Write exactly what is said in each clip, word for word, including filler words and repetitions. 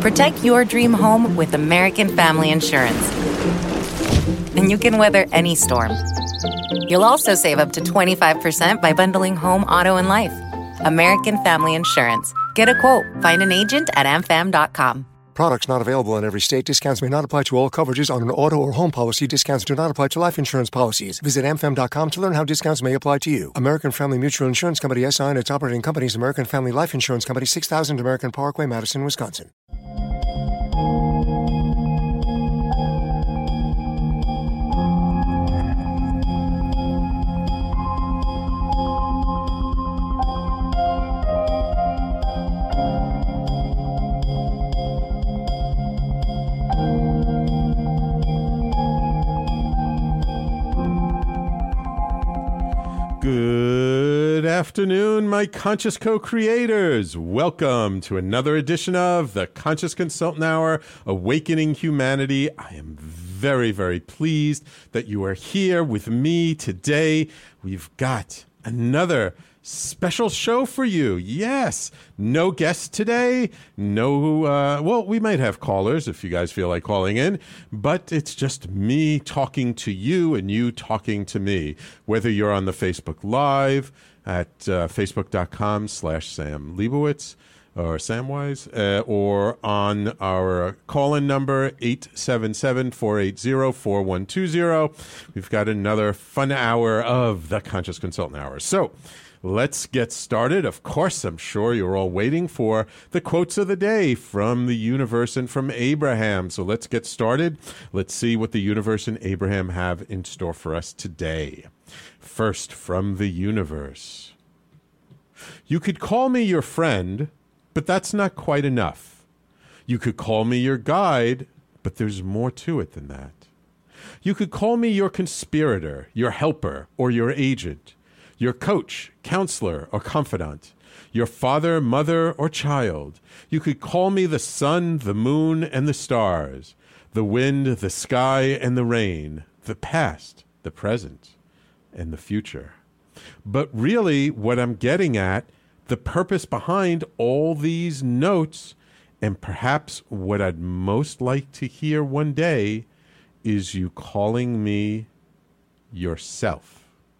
Protect your dream home with American Family Insurance. And you can weather any storm. You'll also save up to twenty-five percent by bundling home, auto, and life. American Family Insurance. Get a quote. Find an agent at a m fam dot com. Products not available in every state. Discounts may not apply to all coverages on an auto or home policy. Discounts do not apply to life insurance policies. Visit a m fam dot com to learn how discounts may apply to you. American Family Mutual Insurance Company, S I and its operating companies, American Family Life Insurance Company, six thousand American Parkway, Madison, Wisconsin. Good afternoon, my conscious co-creators. Welcome to another edition of the Conscious Consultant Hour, Awakening Humanity. I am very, very pleased that you are here with me today. We've got another special show for you. Yes, no guests today. No, uh, well, we might have callers if you guys feel like calling in, but it's just me talking to you and you talking to me. Whether you're on the Facebook Live at uh, facebook.com slash Sam Leibowitz or Samwise, uh, or on our call-in number, eight seven seven, four eight zero, four one two zero. We've got another fun hour of the Conscious Consultant Hour. So, let's get started. Of course, I'm sure you're all waiting for the quotes of the day from the universe and from Abraham. So let's get started. Let's see what the universe and Abraham have in store for us today. First, from the universe. You could call me your friend, but that's not quite enough. You could call me your guide, but there's more to it than that. You could call me your conspirator, your helper, or your agent. Your coach, counselor, or confidant, your father, mother, or child. You could call me the sun, the moon, and the stars, the wind, the sky, and the rain, the past, the present, and the future. But really, what I'm getting at, the purpose behind all these notes, and perhaps what I'd most like to hear one day, is you calling me yourself.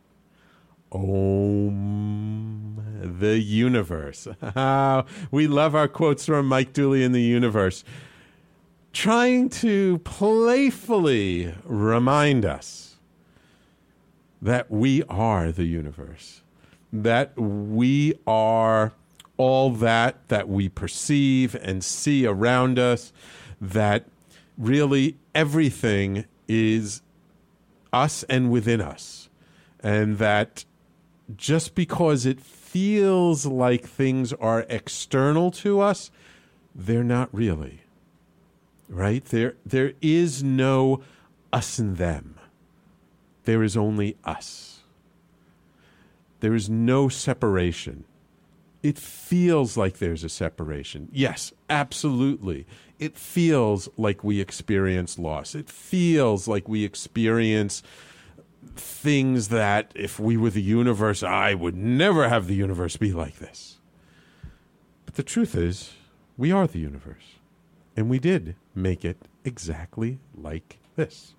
Om, the universe. We love our quotes from Mike Dooley in the universe. Trying to playfully remind us that we are the universe, that we are all that that we perceive and see around us, that really everything is us and within us, and that just because it feels like things are external to us, they're not really, right? There, there is no us and them. There is only us. There is no separation. It feels like there's a separation. Yes, absolutely. It feels like we experience loss. It feels like we experience things that if we were the universe, I would never have the universe be like this. But the truth is, we are the universe. And we did make it exactly like this.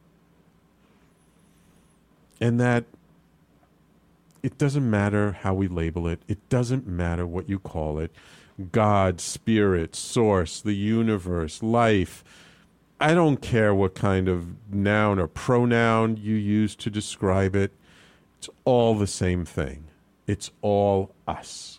And that it doesn't matter how we label it. It doesn't matter what you call it. God, spirit, source, the universe, life. I don't care what kind of noun or pronoun you use to describe it. It's all the same thing. It's all us.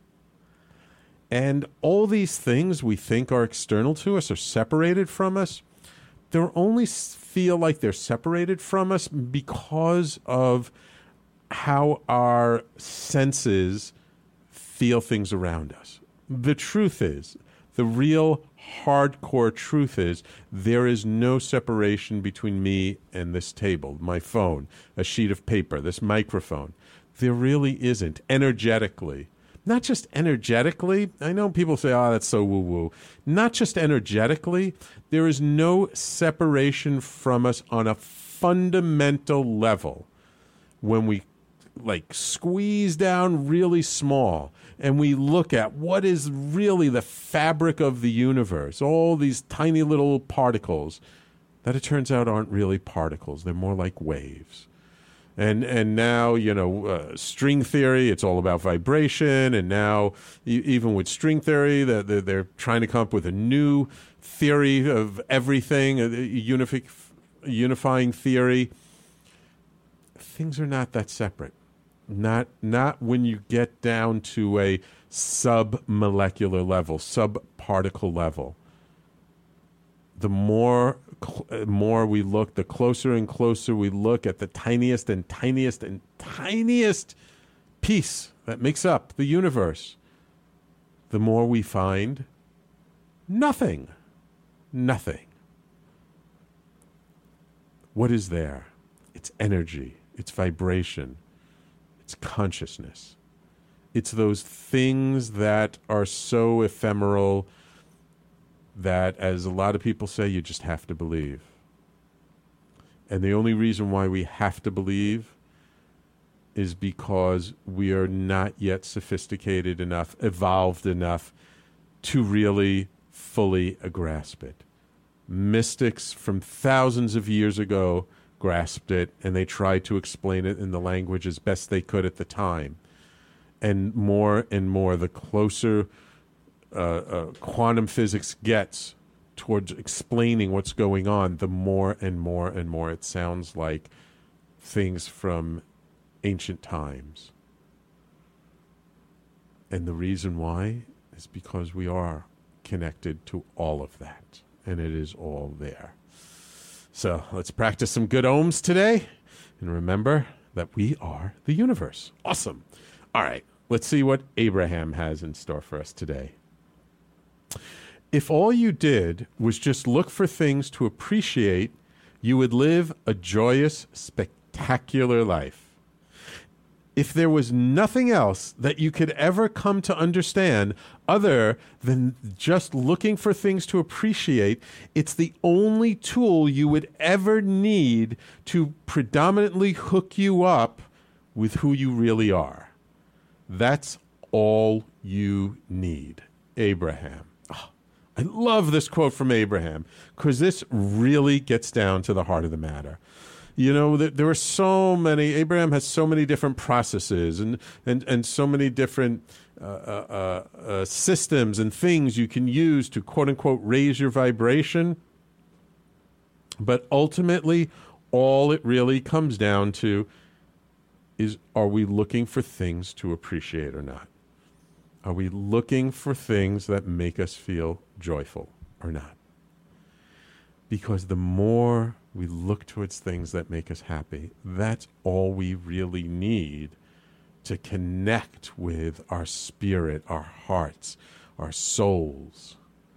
And all these things we think are external to us, are separated from us, they only feel like they're separated from us because of how our senses feel things around us. The truth is, the real hardcore truth is, there is no separation between me and this table, my phone, a sheet of paper, this microphone. There really isn't, energetically. Not just energetically. I know people say, oh, that's so woo-woo. Not just energetically. There is no separation from us on a fundamental level when we like squeeze down really small and we look at what is really the fabric of the universe, all these tiny little particles that it turns out aren't really particles. They're more like waves. And and now, you know, uh, string theory, it's all about vibration. And now, e- even with string theory, they're, they're, they're trying to come up with a new theory of everything, a unific, unifying theory. Things are not that separate. Not not when you get down to a sub-molecular level, sub-particle level. The more cl- more we look, the closer and closer we look at the tiniest and tiniest and tiniest piece that makes up the universe, the more we find nothing. Nothing. What is there? It's energy. It's vibration. It's consciousness. It's those things that are so ephemeral that, as a lot of people say, you just have to believe. And the only reason why we have to believe is because we are not yet sophisticated enough, evolved enough to really fully grasp it. Mystics from thousands of years ago grasped it, and they tried to explain it in the language as best they could at the time. And more and more, the closer uh, uh, quantum physics gets towards explaining what's going on, the more and more and more it sounds like things from ancient times. And the reason why is because we are connected to all of that, and it is all there. So let's practice some good ohms today, and remember that we are the universe. Awesome. All right, let's see what Abraham has in store for us today. If all you did was just look for things to appreciate, you would live a joyous, spectacular life. If there was nothing else that you could ever come to understand other than just looking for things to appreciate, it's the only tool you would ever need to predominantly hook you up with who you really are. That's all you need. Abraham. Oh, I love this quote from Abraham because this really gets down to the heart of the matter. You know, there are so many, Abraham has so many different processes and, and, and so many different uh, uh, uh, systems and things you can use to, quote unquote, raise your vibration. But ultimately, all it really comes down to is, are we looking for things to appreciate or not? Are we looking for things that make us feel joyful or not? Because the more we look towards things that make us happy, that's all we really need to connect with our spirit, our hearts, our souls.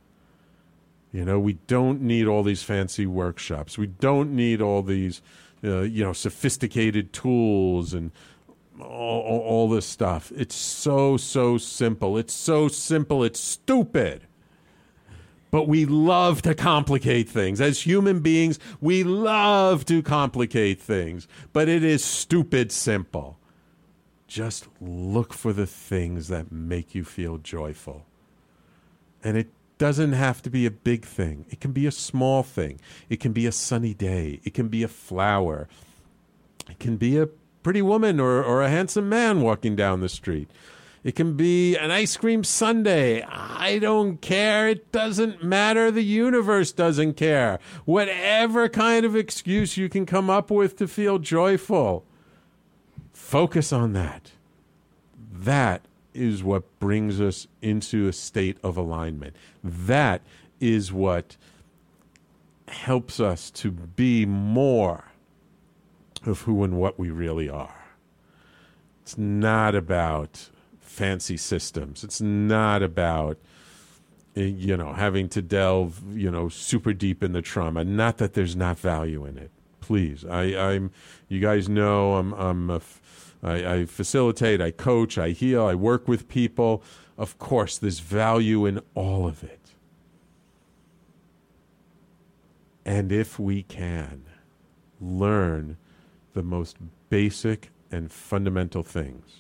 You know, we don't need all these fancy workshops. We don't need all these, uh, you know, sophisticated tools and all, all, all this stuff. It's so, so simple. It's so simple. It's stupid. But we love to complicate things. As human beings, we love to complicate things. But it is stupid simple. Just look for the things that make you feel joyful. And it doesn't have to be a big thing. It can be a small thing. It can be a sunny day. It can be a flower. It can be a pretty woman or, or a handsome man walking down the street. It can be an ice cream sundae. I don't care. It doesn't matter. The universe doesn't care. Whatever kind of excuse you can come up with to feel joyful, focus on that. That is what brings us into a state of alignment. That is what helps us to be more of who and what we really are. It's not about fancy systems. It's not about, you know, having to delve, you know, super deep in the trauma. Not that there's not value in it. Please, I, I'm. You guys know I'm. I'm. A, I, I facilitate. I coach. I heal. I work with people. Of course, there's value in all of it. And if we can learn the most basic and fundamental things,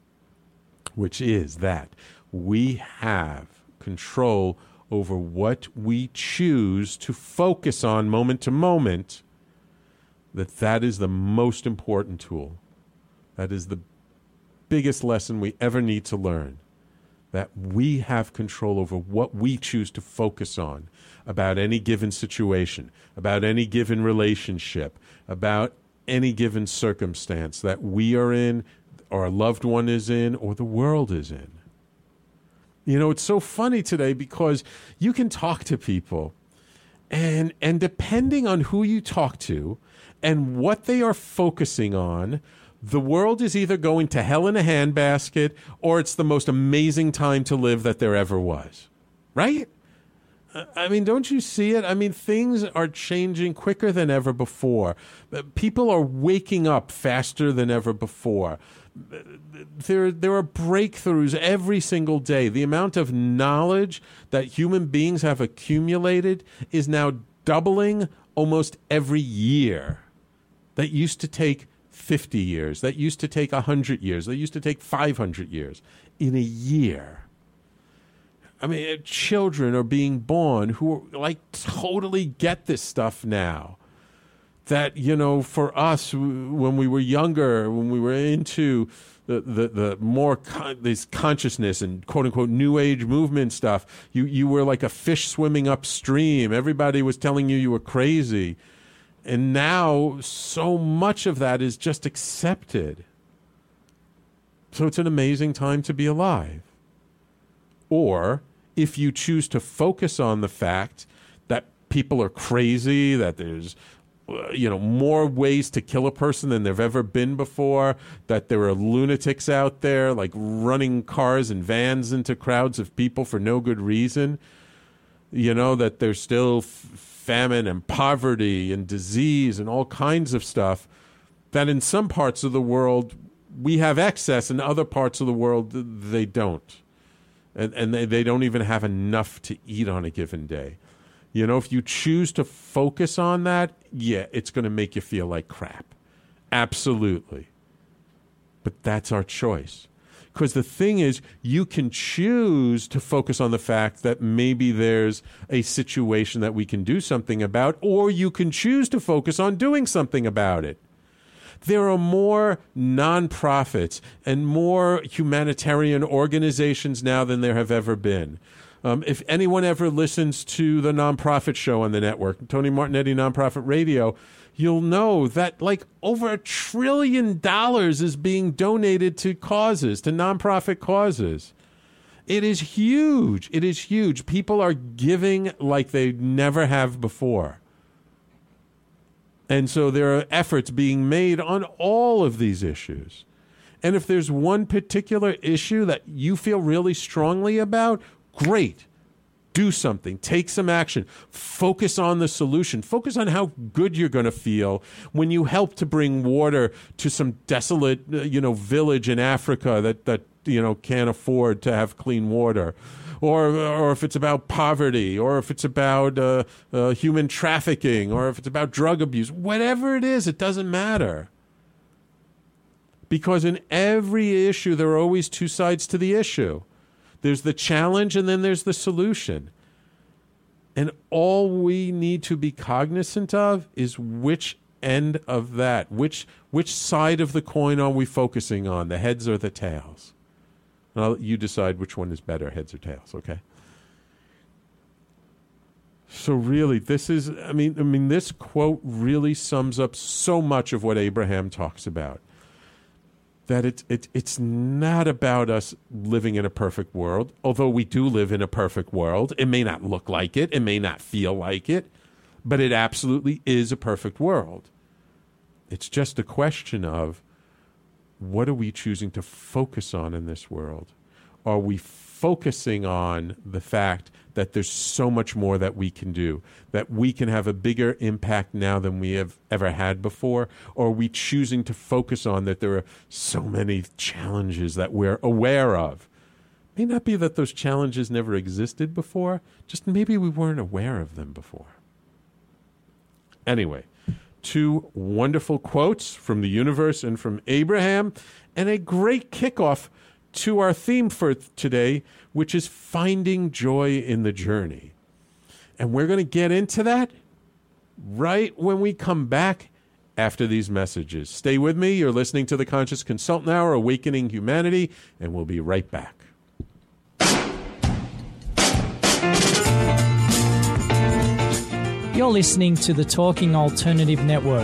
which is that we have control over what we choose to focus on moment to moment, that that is the most important tool. That is the biggest lesson we ever need to learn, that we have control over what we choose to focus on about any given situation, about any given relationship, about any given circumstance that we are in, or a loved one is in, or the world is in. You know, it's so funny today because you can talk to people, and and depending on who you talk to and what they are focusing on, the world is either going to hell in a handbasket or it's the most amazing time to live that there ever was. Right? I mean, don't you see it? I mean, things are changing quicker than ever before. People are waking up faster than ever before. There, there are breakthroughs every single day. The amount of knowledge that human beings have accumulated is now doubling almost every year. That used to take fifty years. That used to take one hundred years. That used to take five hundred years. In a year. I mean, children are being born who are, like, totally get this stuff now. That, you know, for us, when we were younger, when we were into the the, the more con- this consciousness and quote-unquote New Age movement stuff, you, you were like a fish swimming upstream. Everybody was telling you you were crazy. And now so much of that is just accepted. So it's an amazing time to be alive. Or if you choose to focus on the fact that people are crazy, that there's uh, you know more ways to kill a person than there've ever been before, that there are lunatics out there like running cars and vans into crowds of people for no good reason, you know, that there's still f- famine and poverty and disease and all kinds of stuff, that in some parts of the world we have excess, in other parts of the world they don't. And, and they, they don't even have enough to eat on a given day. You know, if you choose to focus on that, yeah, it's going to make you feel like crap. Absolutely. But that's our choice. Because the thing is, you can choose to focus on the fact that maybe there's a situation that we can do something about, or you can choose to focus on doing something about it. There are more nonprofits and more humanitarian organizations now than there have ever been. Um, if anyone ever listens to the nonprofit show on the network, Tony Martignetti Nonprofit Radio, you'll know that like over a trillion dollars is being donated to causes, to nonprofit causes. It is huge. It is huge. People are giving like they never have before. And so there are efforts being made on all of these issues. And if there's one particular issue that you feel really strongly about, great. Do something. Take some action. Focus on the solution. Focus on how good you're going to feel when you help to bring water to some desolate, you know, village in Africa that, that you know, can't afford to have clean water. Or, or if it's about poverty, or if it's about uh, uh, human trafficking, or if it's about drug abuse, whatever it is, it doesn't matter. Because in every issue, there are always two sides to the issue. There's the challenge, and then there's the solution. And all we need to be cognizant of is which end of that, which which side of the coin are we focusing on, the heads or the tails? And I'll let you decide which one is better, heads or tails, okay? So really, this is, I mean, I mean, this quote really sums up so much of what Abraham talks about. That it, it, it's not about us living in a perfect world, although we do live in a perfect world. It may not look like it, it may not feel like it, but it absolutely is a perfect world. It's just a question of, what are we choosing to focus on in this world? Are we focusing on the fact that there's so much more that we can do, that we can have a bigger impact now than we have ever had before? Or are we choosing to focus on that there are so many challenges that we're aware of? It may not be that those challenges never existed before, just maybe we weren't aware of them before. Anyway, two wonderful quotes from the universe and from Abraham, and a great kickoff to our theme for today, which is finding joy in the journey. And we're going to get into that right when we come back after these messages. Stay with me. You're listening to the Conscious Consultant Hour, Awakening Humanity, and we'll be right back. You're listening to the Talking Alternative Network.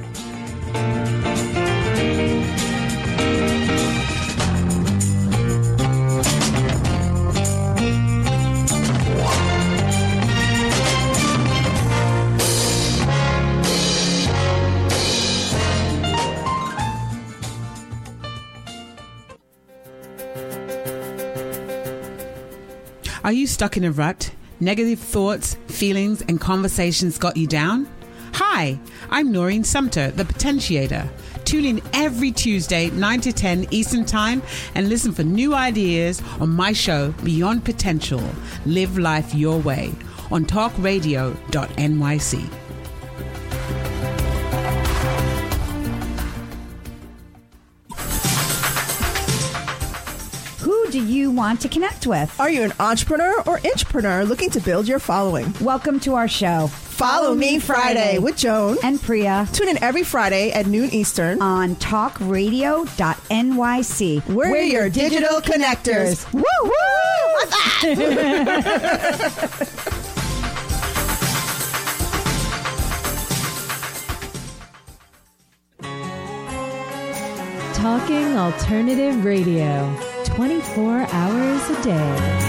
Are you stuck in a rut? Negative thoughts, feelings, and conversations got you down? Hi, I'm Noreen Sumter, the Potentiator. Tune in every Tuesday, nine to ten Eastern Time, and listen for new ideas on my show, Beyond Potential. Live life your way on talk radio dot N Y C. Who do you want to connect with? Are you an entrepreneur or intrapreneur looking to build your following? Welcome to our show. Follow Me Friday with Joan and Priya. Tune in every Friday at noon Eastern on talk radio dot N Y C. We're, We're your digital connectors. Woo woo! Talking Alternative Radio, twenty-four hours a day.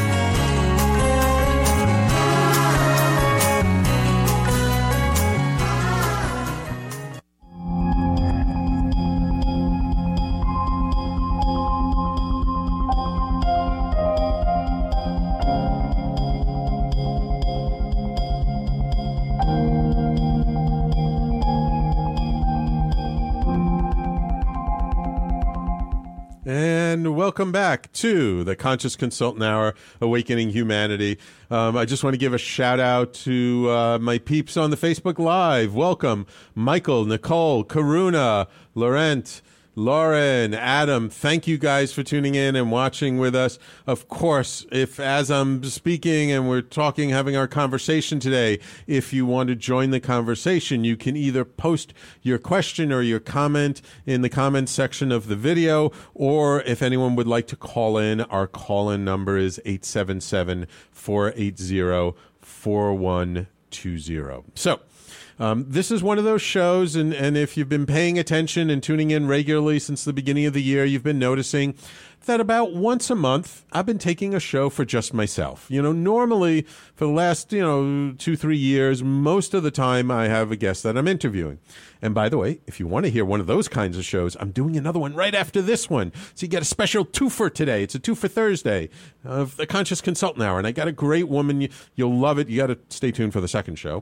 And welcome back to the Conscious Consultant Hour, Awakening Humanity. Um, I just want to give a shout out to uh, my peeps on the Facebook Live. Welcome, Michael, Nicole, Karuna, Laurent, Lauren, Adam. Thank you guys for tuning in and watching with us. Of course, if as I'm speaking and we're talking, having our conversation today, if you want to join the conversation, you can either post your question or your comment in the comment section of the video, or if anyone would like to call in, our call-in number is eight seven seven, four eight zero, four one two zero. So, Um, this is one of those shows, and, and if you've been paying attention and tuning in regularly since the beginning of the year, you've been noticing that about once a month, I've been taking a show for just myself. You know, normally for the last, you know, two, three years, most of the time I have a guest that I'm interviewing. And by the way, if you want to hear one of those kinds of shows, I'm doing another one right after this one. So you get a special twofer today. It's a twofer Thursday of the Conscious Consultant Hour. And I got a great woman. You, you'll love it. You got to stay tuned for the second show.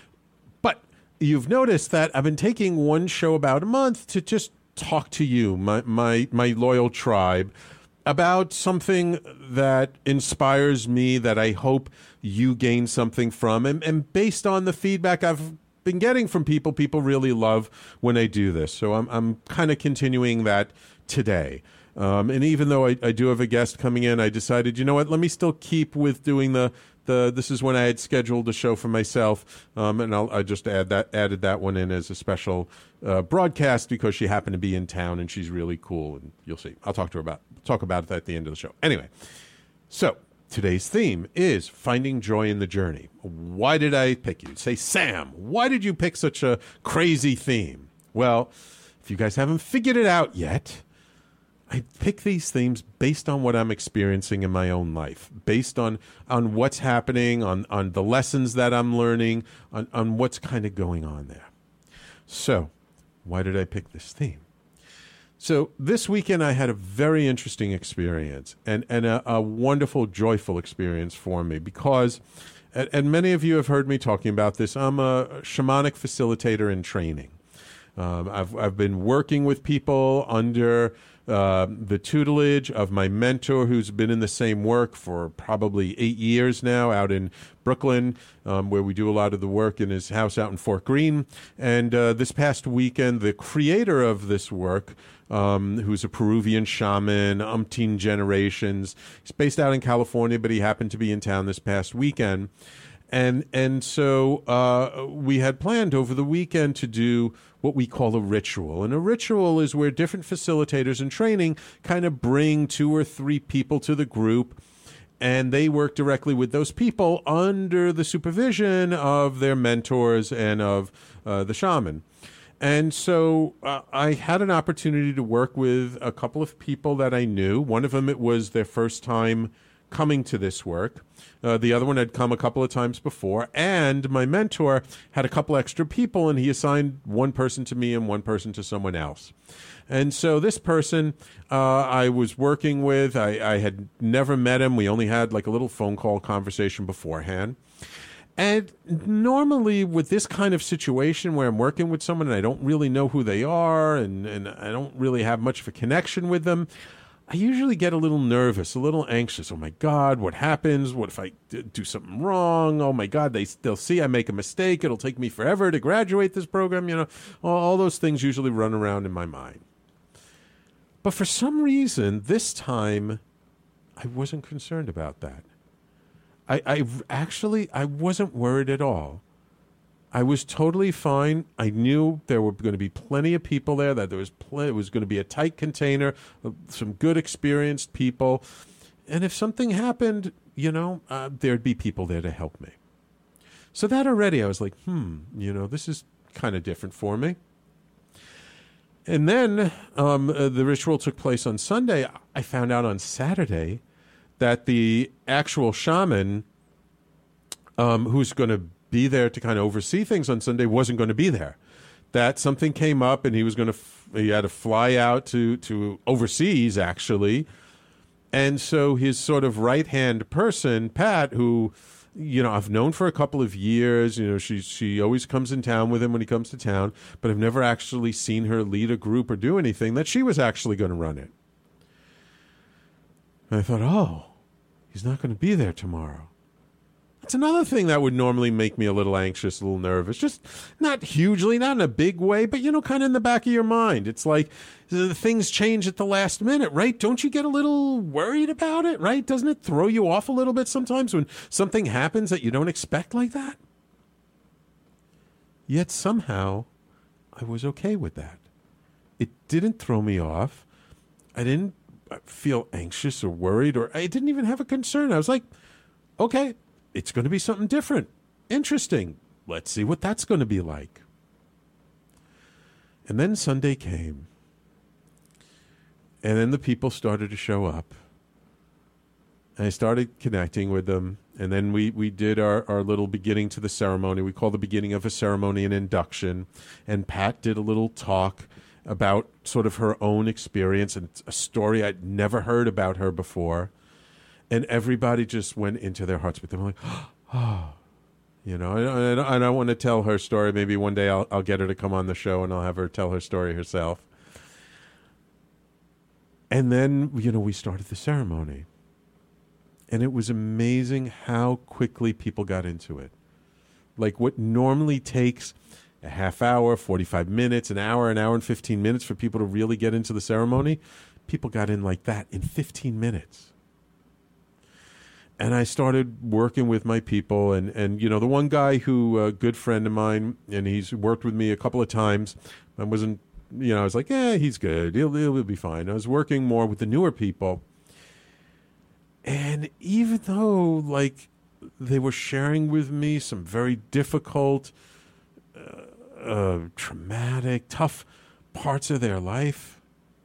But you've noticed that I've been taking one show about a month to just talk to you, my my my loyal tribe, about something that inspires me, that I hope you gain something from. And, and based on the feedback I've been getting from people, people really love when I do this. So I'm I'm kind of continuing that today. Um, and even though I, I do have a guest coming in, I decided, you know what, let me still keep with doing the The, this is when I had scheduled a show for myself, um, and I'll, I just add that added that one in as a special uh, broadcast because she happened to be in town and she's really cool, and you'll see. I'll talk to her about talk about it at the end of the show. Anyway, so today's theme is finding joy in the journey. Why did I pick you? Say, Sam, why did you pick such a crazy theme? Well, if you guys haven't figured it out yet, I pick these themes based on what I'm experiencing in my own life, based on, on what's happening, on, on the lessons that I'm learning, on, on what's kind of going on there. So, why did I pick this theme? So, this weekend I had a very interesting experience and, and a, a wonderful, joyful experience for me because, and, and many of you have heard me talking about this, I'm a shamanic facilitator in training. Um, I've I've been working with people under uh, the tutelage of my mentor, who's been in the same work for probably eight years now, out in Brooklyn, um, where we do a lot of the work in his house out in Fort Greene. And uh, this past weekend, the creator of this work, um, who's a Peruvian shaman, umpteen generations, he's based out in California, but he happened to be in town this past weekend. And and so uh, we had planned over the weekend to do what we call a ritual. And a ritual is where different facilitators in training kind of bring two or three people to the group, and they work directly with those people under the supervision of their mentors and of uh, the shaman. And so uh, I had an opportunity to work with a couple of people that I knew. One of them, it was their first time coming to this work. Uh, the other one had come a couple of times before, and my mentor had a couple extra people, and he assigned one person to me and one person to someone else. And so this person uh, I was working with, I, I had never met him. We only had like a little phone call conversation beforehand. And normally with this kind of situation where I'm working with someone and I don't really know who they are, and, and I don't really have much of a connection with them, I usually get a little nervous, a little anxious. Oh, my God, what happens? What if I d- do something wrong? Oh, my God, they, they'll see I make a mistake. It'll take me forever to graduate this program. You know, all, all those things usually run around in my mind. But for some reason, this time, I wasn't concerned about that. I, I actually, I wasn't worried at all. I was totally fine. I knew there were going to be plenty of people there, that there was pl- it was going to be a tight container, some good experienced people. And if something happened, you know, uh, there'd be people there to help me. So that already, I was like, hmm, you know, this is kind of different for me. And then um, uh, the ritual took place on Sunday. I found out on Saturday that the actual shaman um, who's going to be there to kind of oversee things on Sunday wasn't going to be there. That something came up and he was going to, f- he had to fly out to, to overseas actually. And so his sort of right-hand person, Pat, who, you know, I've known for a couple of years, you know, she, she always comes in town with him when he comes to town, but I've never actually seen her lead a group or do anything, that she was actually going to run it. And I thought, oh, he's not going to be there tomorrow. It's another thing that would normally make me a little anxious, a little nervous. Just not hugely, not in a big way, but, you know, kind of in the back of your mind. It's like uh, things change at the last minute, right? Don't you get a little worried about it, right? Doesn't it throw you off a little bit sometimes when something happens that you don't expect like that? Yet somehow I was okay with that. It didn't throw me off. I didn't feel anxious or worried, or I didn't even have a concern. I was like, okay, it's going to be something different. Interesting. Let's see what that's going to be like. And then Sunday came. And then the people started to show up. And I started connecting with them. And then we, we did our, our little beginning to the ceremony. We call the beginning of a ceremony an induction. And Pat did a little talk about sort of her own experience and a story I'd never heard about her before. And everybody just went into their hearts with them. Like, oh, you know, I, I, I don't want to tell her story. Maybe one day I'll, I'll get her to come on the show and I'll have her tell her story herself. And then, you know, we started the ceremony. And it was amazing how quickly people got into it. Like what normally takes a half hour, forty-five minutes, an hour, an hour and fifteen minutes for people to really get into the ceremony, people got in like that in fifteen minutes. And I started working with my people, and, and you know, the one guy who, a good friend of mine, and he's worked with me a couple of times, I wasn't, you know, I was like, yeah, he's good, he'll, he'll be fine. I was working more with the newer people. And even though, like, they were sharing with me some very difficult, uh, uh, traumatic, tough parts of their life,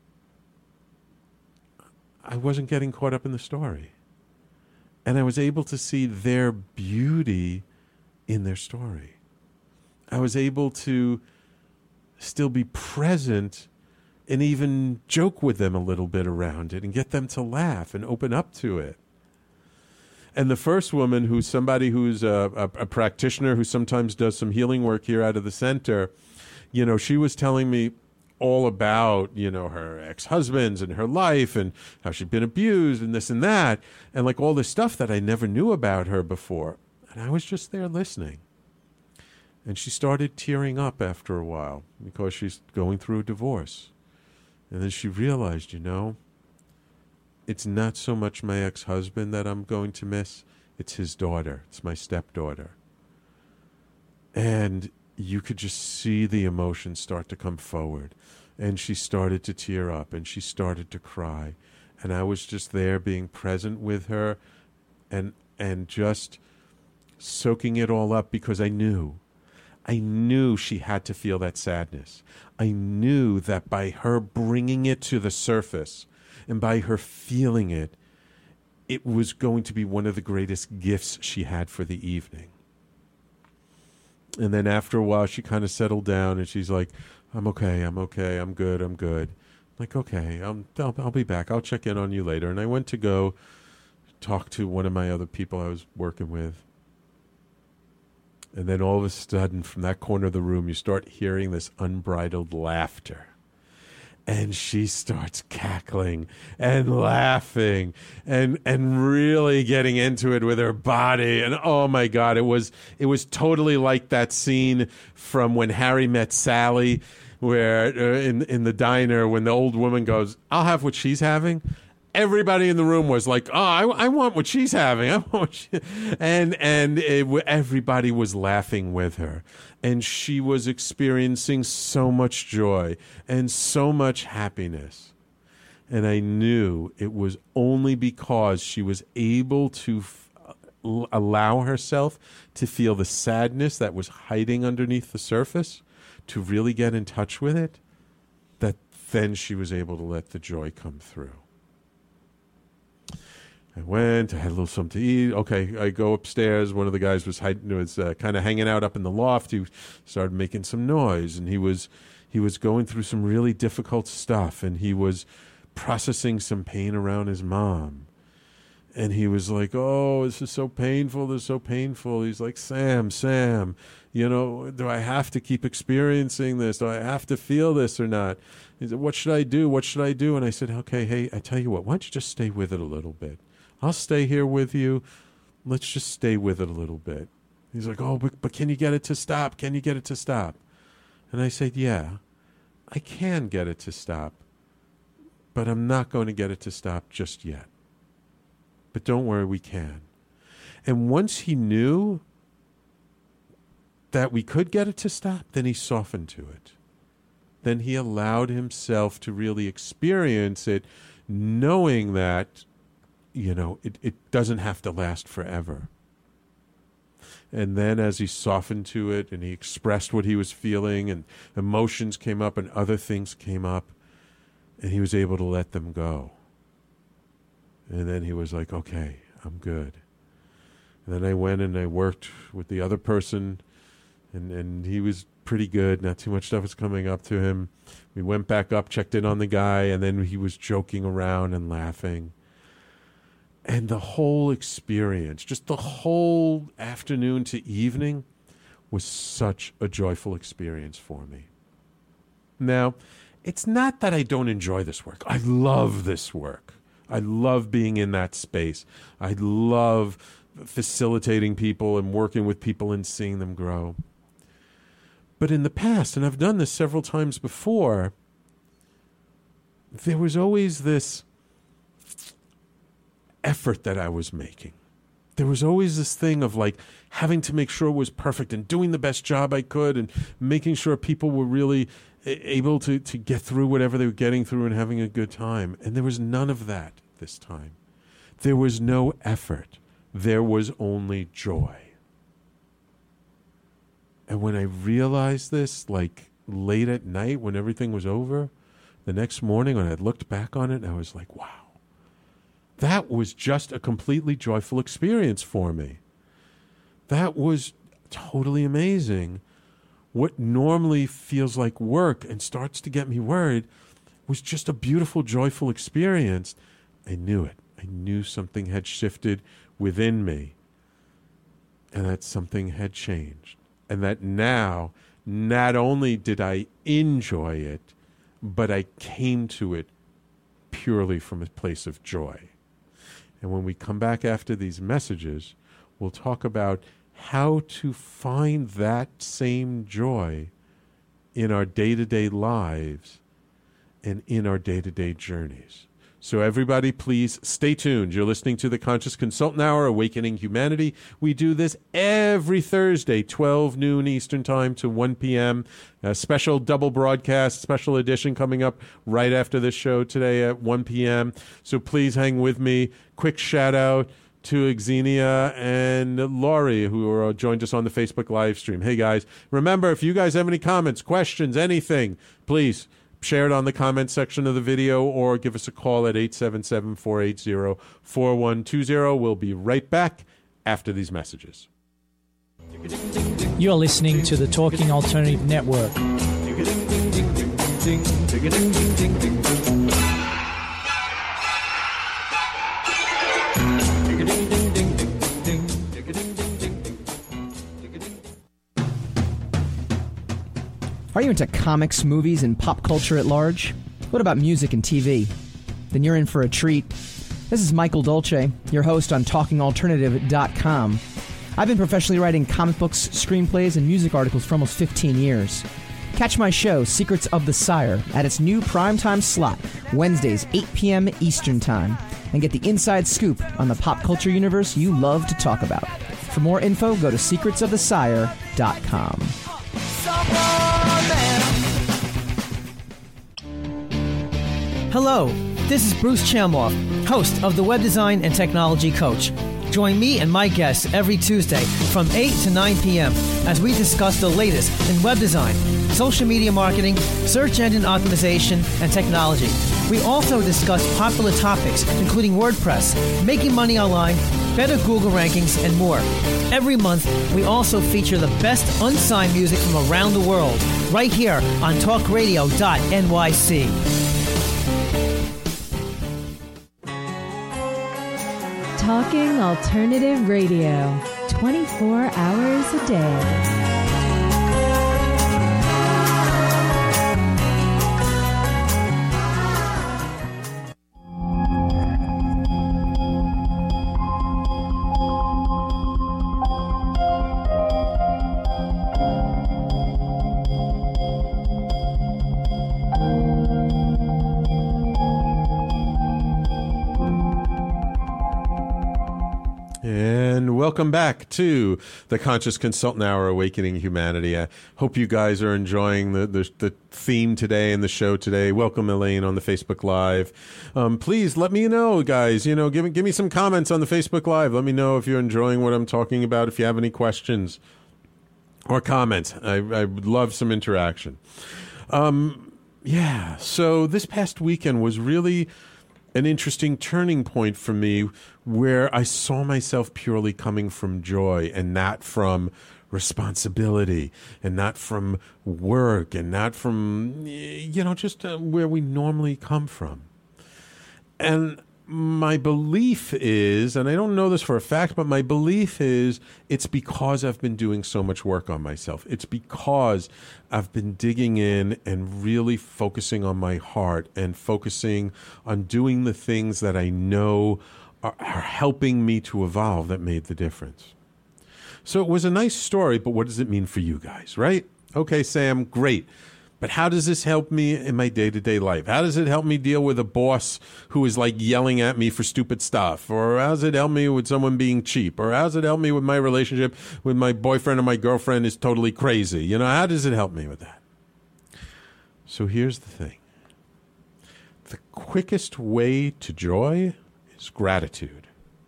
I wasn't getting caught up in the story. And I was able to see their beauty in their story. I was able to still be present and even joke with them a little bit around it and get them to laugh and open up to it. And the first woman, who's somebody who's a, a, a practitioner who sometimes does some healing work here out of the center, you know, she was telling me all about, you know, her ex-husbands and her life and how she'd been abused and this and that, and like all this stuff that I never knew about her before. And I was just there listening. And she started tearing up after a while because she's going through a divorce. And then she realized, you know, it's not so much my ex-husband that I'm going to miss. It's his daughter. It's my stepdaughter. And you could just see the emotions start to come forward. And she started to tear up and she started to cry. And I was just there being present with her and and just soaking it all up because I knew. I knew she had to feel that sadness. I knew that by her bringing it to the surface and by her feeling it, it was going to be one of the greatest gifts she had for the evening. And then after a while, she kind of settled down and she's like, I'm okay, I'm okay, I'm good, I'm good. I'm like, okay, I'm, I'll, I'll be back. I'll check in on you later. And I went to go talk to one of my other people I was working with. And then all of a sudden, from that corner of the room, you start hearing this unbridled laughter. And she starts cackling and laughing and and really getting into it with her body. And oh my God, it was it was totally like that scene from When Harry Met Sally, where uh, in in the diner when the old woman goes, "I'll have what she's having." Everybody in the room was like, "Oh, I, I want what she's having." I want what she... And and it, everybody was laughing with her. And she was experiencing so much joy and so much happiness. And I knew it was only because she was able to f- allow herself to feel the sadness that was hiding underneath the surface, to really get in touch with it, that then she was able to let the joy come through. I went, I had a little something to eat. Okay, I go upstairs. One of the guys was hiding, was uh, kind of hanging out up in the loft. He started making some noise, and he was he was going through some really difficult stuff, and he was processing some pain around his mom. And he was like, "Oh, this is so painful. This is so painful." He's like, "Sam, Sam, you know, do I have to keep experiencing this? Do I have to feel this or not?" He said, "What should I do? What should I do?" And I said, "Okay, hey, I tell you what, why don't you just stay with it a little bit? I'll stay here with you. Let's just stay with it a little bit." He's like, "Oh, but, but can you get it to stop? Can you get it to stop?" And I said, "Yeah, I can get it to stop, but I'm not going to get it to stop just yet. But don't worry, we can." And once he knew that we could get it to stop, then he softened to it. Then he allowed himself to really experience it, knowing that, you know, it, it doesn't have to last forever. And then as he softened to it and he expressed what he was feeling and emotions came up and other things came up, and he was able to let them go. And then he was like, "Okay, I'm good." And then I went and I worked with the other person, and, and he was pretty good. Not too much stuff was coming up to him. We went back up, checked in on the guy, and then he was joking around and laughing. And the whole experience, just the whole afternoon to evening, was such a joyful experience for me. Now, it's not that I don't enjoy this work. I love this work. I love being in that space. I love facilitating people and working with people and seeing them grow. But in the past, and I've done this several times before, there was always this effort that I was making. There was always this thing of like having to make sure it was perfect and doing the best job I could and making sure people were really able to, to get through whatever they were getting through and having a good time. And there was none of that this time. There was no effort. There was only joy. And when I realized this, like late at night when everything was over, the next morning when I looked back on it, I was like, wow. That was just a completely joyful experience for me. That was totally amazing. What normally feels like work and starts to get me worried was just a beautiful, joyful experience. I knew it. I knew something had shifted within me, and that something had changed. And that now, not only did I enjoy it, but I came to it purely from a place of joy. And when we come back after these messages, we'll talk about how to find that same joy in our day-to-day lives and in our day-to-day journeys. So everybody, please stay tuned. You're listening to the Conscious Consultant Hour, Awakening Humanity. We do this every Thursday, twelve noon Eastern Time to one p.m. A special double broadcast, special edition coming up right after this show today at one p.m. So please hang with me. Quick shout out to Xenia and Laurie, who are, joined us on the Facebook live stream. Hey, guys, remember, if you guys have any comments, questions, anything, please share it on the comment section of the video or give us a call at eight seven seven, four eight zero, four one two zero. We'll be right back after these messages. You're listening to the Talking Alternative Network. Are you into comics, movies, and pop culture at large? What about music and T V? Then you're in for a treat. This is Michael Dolce, your host on talking alternative dot com. I've been professionally writing comic books, screenplays, and music articles for almost fifteen years. Catch my show, Secrets of the Sire, at its new primetime slot, Wednesdays, eight p.m. Eastern Time, and get the inside scoop on the pop culture universe you love to talk about. For more info, go to secrets of the sire dot com. Hello, this is Bruce Chamoff, host of the Web Design and Technology Coach. Join me and my guests every Tuesday from eight to nine p.m. as we discuss the latest in web design, social media marketing, search engine optimization, and technology. We also discuss popular topics, including WordPress, making money online, better Google rankings, and more. Every month, we also feature the best unsigned music from around the world, right here on talk radio dot N Y C. Talking Alternative Radio, twenty-four hours a day. Welcome back to the Conscious Consultant Hour, Awakening Humanity. I hope you guys are enjoying the, the, the theme today and the show today. Welcome, Elaine, on the Facebook Live. Um, please let me know, guys. You know, give me, give me some comments on the Facebook Live. Let me know if you're enjoying what I'm talking about, if you have any questions or comments. I, I would love some interaction. Um, yeah, so this past weekend was really an interesting turning point for me where I saw myself purely coming from joy and not from responsibility and not from work and not from, you know, just uh, where we normally come from. And my belief is, and I don't know this for a fact, but my belief is it's because I've been doing so much work on myself. It's because I've been digging in and really focusing on my heart and focusing on doing the things that I know are, are helping me to evolve that made the difference. So it was a nice story, but what does it mean for you guys, right? Okay, Sam, great. But how does this help me in my day-to-day life? How does it help me deal with a boss who is like yelling at me for stupid stuff? Or how does it help me with someone being cheap? Or how does it help me with my relationship with my boyfriend or my girlfriend is totally crazy? You know, how does it help me with that? So here's the thing. The quickest way to joy is gratitude.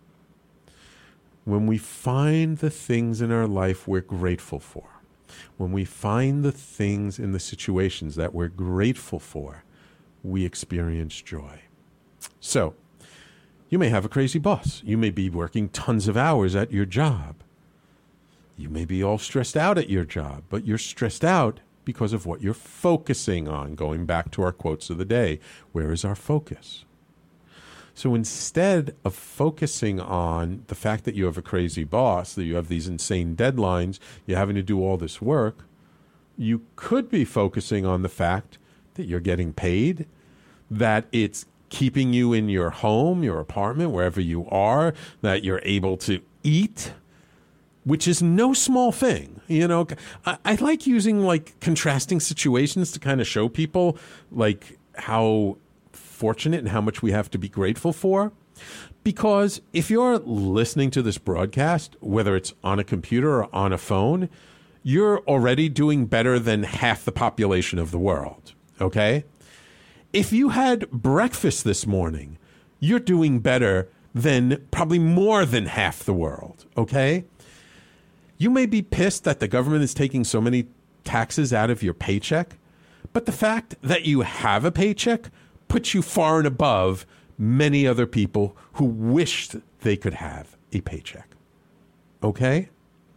When we find the things in our life we're grateful for, when we find the things in the situations that we're grateful for, we experience joy. So, you may have a crazy boss. You may be working tons of hours at your job. You may be all stressed out at your job, but you're stressed out because of what you're focusing on. Going back to our quotes of the day, where is our focus? So instead of focusing on the fact that you have a crazy boss, that you have these insane deadlines, you're having to do all this work, You could be focusing on the fact that you're getting paid, that it's keeping you in your home, your apartment, wherever you are, that you're able to eat, which is no small thing. You know, I, I like using like contrasting situations to kind of show people like how fortunate and how much we have to be grateful for. Because if you're listening to this broadcast, whether it's on a computer or on a phone, you're already doing better than half the population of the world, okay? If you had breakfast this morning, you're doing better than probably more than half the world, okay? You may be pissed that the government is taking so many taxes out of your paycheck, but the fact that you have a paycheck puts you far and above many other people who wished they could have a paycheck, okay?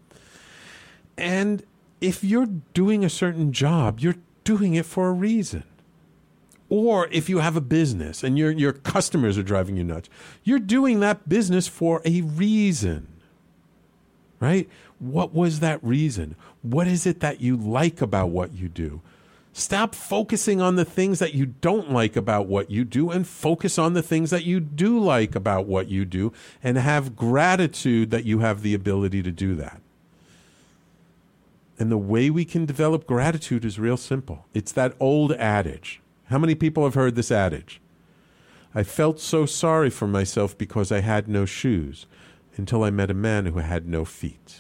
And if you're doing a certain job, you're doing it for a reason. Or if you have a business and your your customers are driving you nuts, you're doing that business for a reason, right? What was that reason? What is it that you like about what you do? Stop focusing on the things that you don't like about what you do and focus on the things that you do like about what you do, and have gratitude that you have the ability to do that. And the way we can develop gratitude is real simple. It's that old adage. How many people have heard this adage? I felt so sorry for myself because I had no shoes until I met a man who had no feet.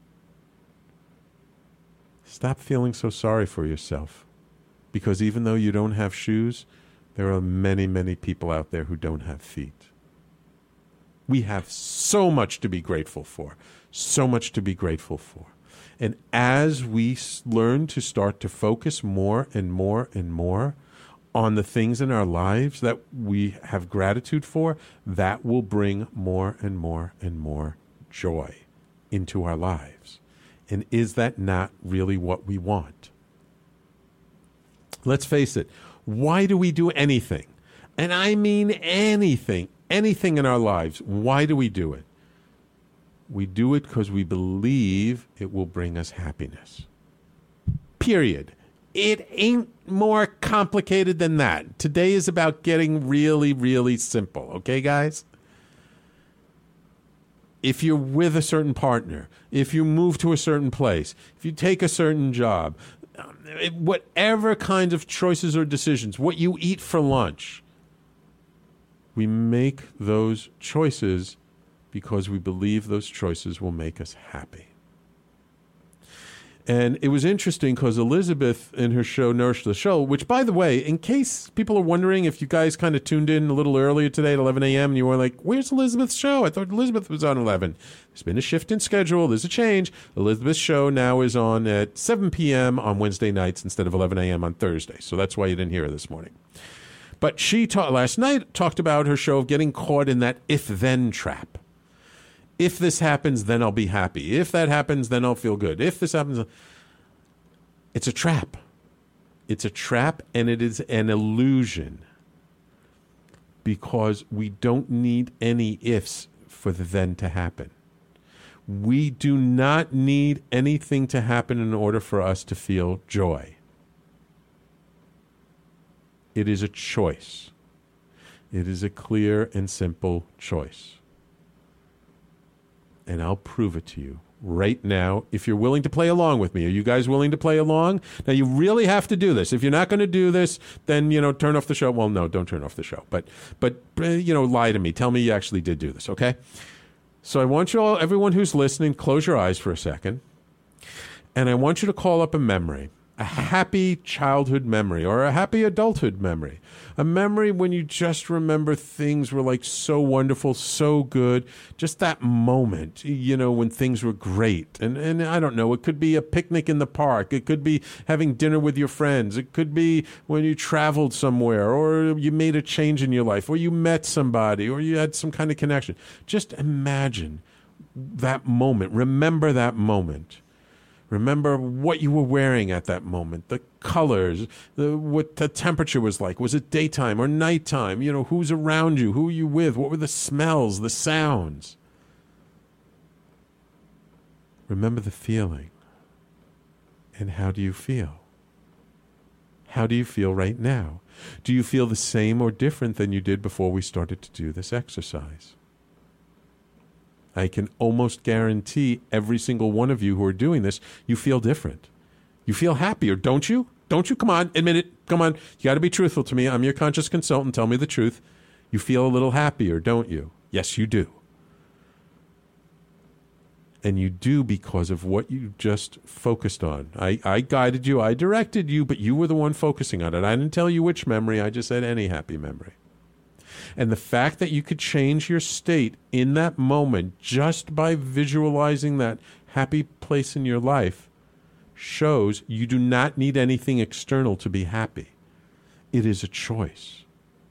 Stop feeling so sorry for yourself, because even though you don't have shoes, there are many, many people out there who don't have feet. We have so much to be grateful for, so much to be grateful for. And as we learn to start to focus more and more and more on the things in our lives that we have gratitude for, that will bring more and more and more joy into our lives. And is that not really what we want? Let's face it. Why do we do anything? And I mean anything, anything in our lives. Why do we do it? We do it because we believe it will bring us happiness. Period. It ain't more complicated than that. Today is about getting really, really simple. Okay, guys? If you're with a certain partner, if you move to a certain place, if you take a certain job, whatever kinds of choices or decisions, what you eat for lunch, we make those choices because we believe those choices will make us happy. And it was interesting because Elizabeth in her show, Nourish the Show, which, by the way, in case people are wondering if you guys kind of tuned in a little earlier today at eleven a.m. and you were like, where's Elizabeth's show? I thought Elizabeth was on eleven. There's been a shift in schedule. There's a change. Elizabeth's show now is on at seven p.m. on Wednesday nights instead of eleven a.m. on Thursday. So that's why you didn't hear her this morning. But she ta- last night talked about her show of getting caught in that if-then trap. If this happens, then I'll be happy. If that happens, then I'll feel good. If this happens, it's a trap. It's a trap, and it is an illusion, because we don't need any ifs for the then to happen. We do not need anything to happen in order for us to feel joy. It is a choice. It is a clear and simple choice. And I'll prove it to you right now if you're willing to play along with me. Are you guys willing to play along? Now, you really have to do this. If you're not going to do this, then, you know, turn off the show. Well, no, don't turn off the show. But, but you know, lie to me. Tell me you actually did do this, okay? So I want you all, everyone who's listening, close your eyes for a second. And I want you to call up a memory, a happy childhood memory or a happy adulthood memory, a memory when you just remember things were like so wonderful, so good, just that moment, you know, when things were great. And, and I don't know, it could be a picnic in the park. It could be having dinner with your friends. It could be when you traveled somewhere or you made a change in your life or you met somebody or you had some kind of connection. Just imagine that moment. Remember that moment. Remember what you were wearing at that moment, the colors, the, what the temperature was like. Was it daytime or nighttime? You know, who's around you? Who are you with? What were the smells, the sounds? Remember the feeling. And how do you feel? How do you feel right now? Do you feel the same or different than you did before we started to do this exercise? I can almost guarantee every single one of you who are doing this, you feel different. You feel happier, don't you? Don't you? Come on, admit it. Come on. You got to be truthful to me. I'm your conscious consultant. Tell me the truth. You feel a little happier, don't you? Yes, you do. And you do because of what you just focused on. I, I guided you, I directed you, but you were the one focusing on it. I didn't tell you which memory, I just said any happy memory. And the fact that you could change your state in that moment just by visualizing that happy place in your life shows you do not need anything external to be happy. It is a choice.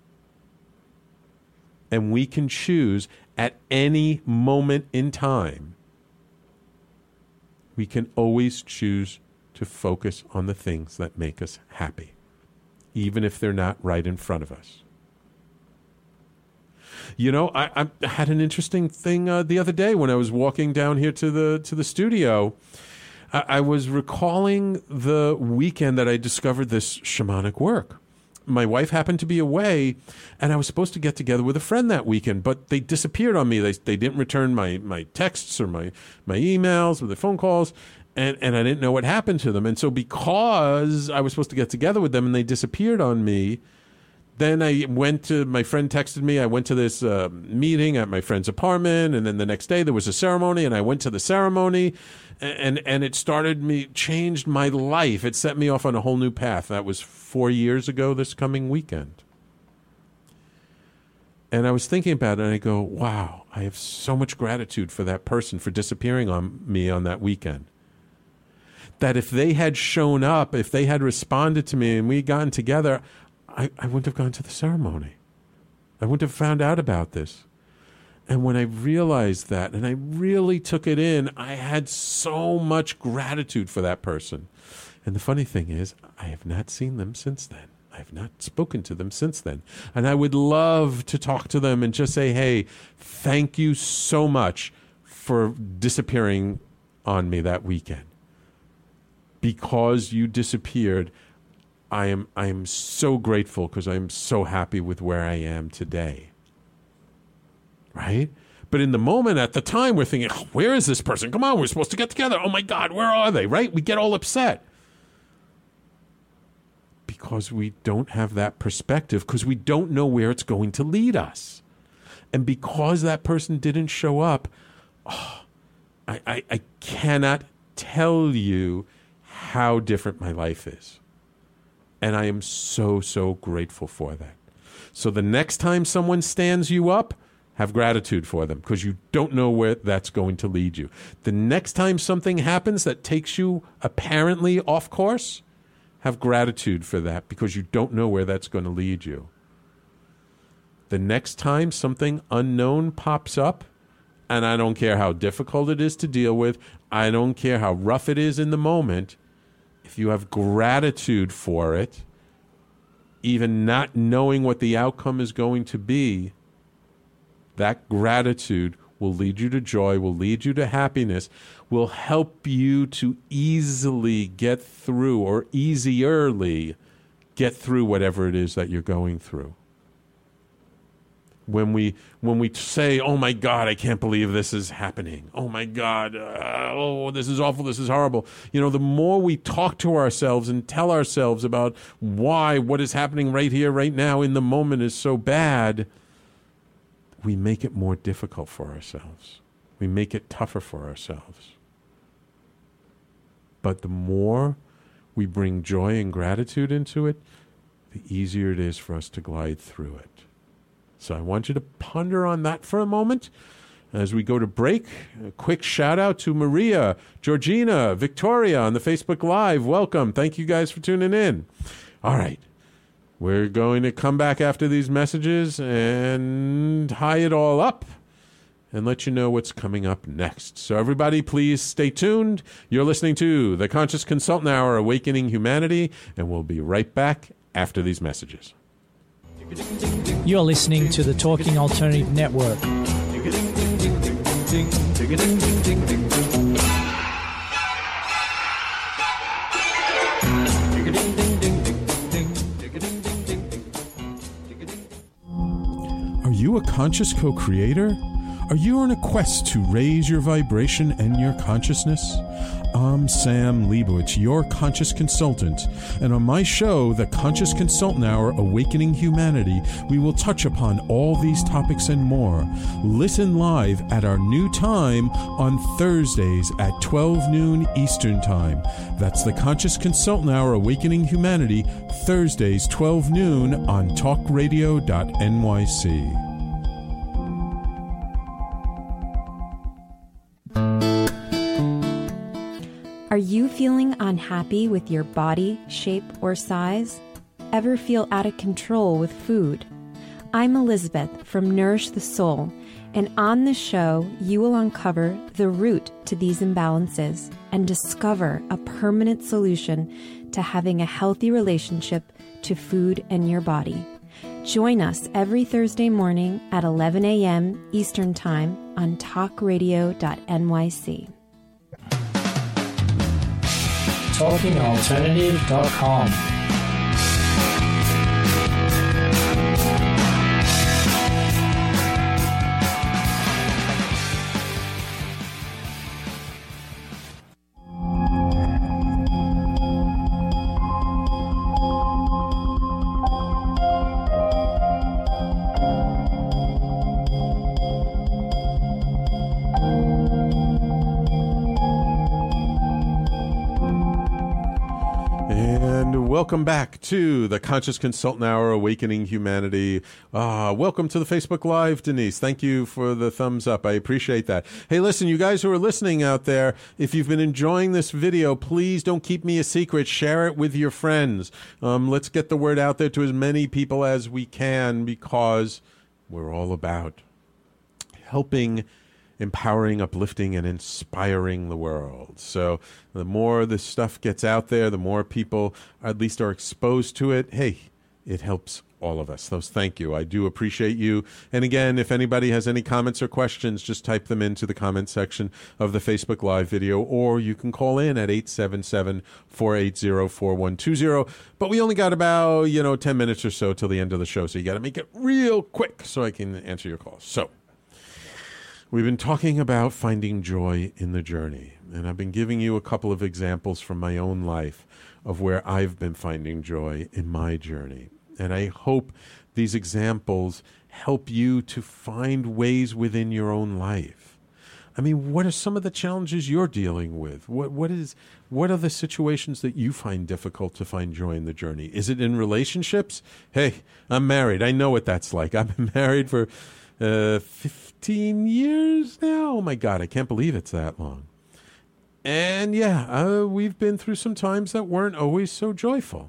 And we can choose at any moment in time. We can always choose to focus on the things that make us happy, even if they're not right in front of us. You know, I, I had an interesting thing uh, the other day when I was walking down here to the to the studio. I, I was recalling the weekend that I discovered this shamanic work. My wife happened to be away, and I was supposed to get together with a friend that weekend, but they disappeared on me. They they didn't return my, my texts or my, my emails or the phone calls, and, and I didn't know what happened to them. And so because I was supposed to get together with them and they disappeared on me, then I went to, my friend texted me, I went to this uh, meeting at my friend's apartment, and then the next day there was a ceremony, and I went to the ceremony, and and it started me, changed my life. It set me off on a whole new path. That was four years ago this coming weekend. And I was thinking about it, and I go, wow, I have so much gratitude for that person for disappearing on me on that weekend. That if they had shown up, if they had responded to me and we had gotten together, I, I wouldn't have gone to the ceremony. I wouldn't have found out about this. And when I realized that, and I really took it in, I had so much gratitude for that person. And the funny thing is, I have not seen them since then. I have not spoken to them since then. And I would love to talk to them and just say, hey, thank you so much for disappearing on me that weekend. Because you disappeared, I am I am so grateful because I am so happy with where I am today. Right? But in the moment, at the time, we're thinking, oh, where is this person? Come on, we're supposed to get together. Oh, my God, where are they? Right? We get all upset. Because we don't have that perspective, because we don't know where it's going to lead us. And because that person didn't show up, oh, I, I, I cannot tell you how different my life is. And I am so, so grateful for that. So the next time someone stands you up, have gratitude for them, because you don't know where that's going to lead you. The next time something happens that takes you apparently off course, have gratitude for that, because you don't know where that's going to lead you. The next time something unknown pops up, and I don't care how difficult it is to deal with, I don't care how rough it is in the moment, if you have gratitude for it, even not knowing what the outcome is going to be, that gratitude will lead you to joy, will lead you to happiness, will help you to easily get through, or easierly get through whatever it is that you're going through. When we when we say, oh my God, I can't believe this is happening. Oh my God, uh, oh, this is awful, this is horrible. You know, the more we talk to ourselves and tell ourselves about why what is happening right here, right now, in the moment is so bad, we make it more difficult for ourselves. We make it tougher for ourselves. But the more we bring joy and gratitude into it, the easier it is for us to glide through it. So I want you to ponder on that for a moment. As we go to break, a quick shout out to Maria, Georgina, Victoria on the Facebook Live. Welcome. Thank you guys for tuning in. All right. We're going to come back after these messages and tie it all up and let you know what's coming up next. So everybody, please stay tuned. You're listening to the Conscious Consultant Hour, Awakening Humanity, and we'll be right back after these messages. You're listening to the Talking Alternative Network. you a conscious co-creator? Are you on a quest to raise your vibration and your consciousness? I'm Sam Leibowitz, your conscious consultant, and on my show, The Conscious Consultant Hour, Awakening Humanity, we will touch upon all these topics and more. Listen live at our new time on Thursdays at twelve noon Eastern Time. That's The Conscious Consultant Hour, Awakening Humanity, Thursdays, twelve noon on talk radio dot N Y C. Are you feeling unhappy with your body, shape, or size? Ever feel out of control with food? I'm Elizabeth from Nourish the Soul, and on this show, you will uncover the root to these imbalances and discover a permanent solution to having a healthy relationship to food and your body. Join us every Thursday morning at eleven a.m. Eastern Time on talk radio dot N Y C. talking alternative dot com. Welcome back to the Conscious Consultant Hour, Awakening Humanity. Uh, welcome to the Facebook Live, Denise. Thank you for the thumbs up. I appreciate that. Hey, listen, you guys who are listening out there, if you've been enjoying this video, please don't keep me a secret. Share it with your friends. Um, let's get the word out there to as many people as we can, because we're all about helping, empowering, uplifting, and inspiring the world. So the more this stuff gets out there, the more people at least are exposed to it. Hey, it helps all of us. So thank you. I do appreciate you. And again, if anybody has any comments or questions, just type them into the comment section of the Facebook Live video, or you can call in at eight seven seven, four eight zero, four one two zero. But we only got about, you know, ten minutes or so till the end of the show, so you got to make it real quick so I can answer your calls. So we've been talking about finding joy in the journey, and I've been giving you a couple of examples from my own life of where I've been finding joy in my journey. And I hope these examples help you to find ways within your own life. I mean, what are some of the challenges you're dealing with? What what is what are the situations that you find difficult to find joy in the journey? Is it in relationships? Hey, I'm married. I know what that's like. I've been married for uh, fifteen years now. Oh my God, I can't believe it's that long. And yeah, uh, we've been through some times that weren't always so joyful.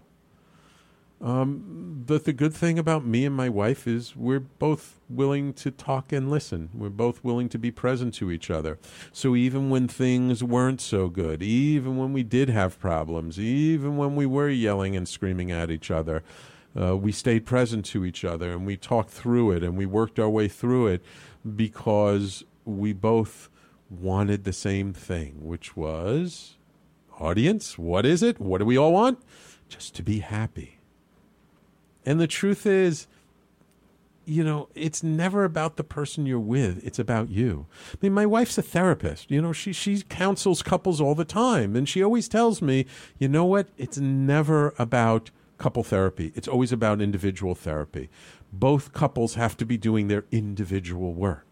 Um, but the good thing about me and my wife is we're both willing to talk and listen. We're both willing to be present to each other. So even when things weren't so good, even when we did have problems, even when we were yelling and screaming at each other, uh, we stayed present to each other, and we talked through it, and we worked our way through it, because we both wanted the same thing, which was, audience, what is it? What do we all want? Just to be happy. And the truth is, you know, it's never about the person you're with. It's about you. I mean, my wife's a therapist. You know, she she counsels couples all the time. And she always tells me, you know what? It's never about couple therapy. It's always about individual therapy. Both couples have to be doing their individual work.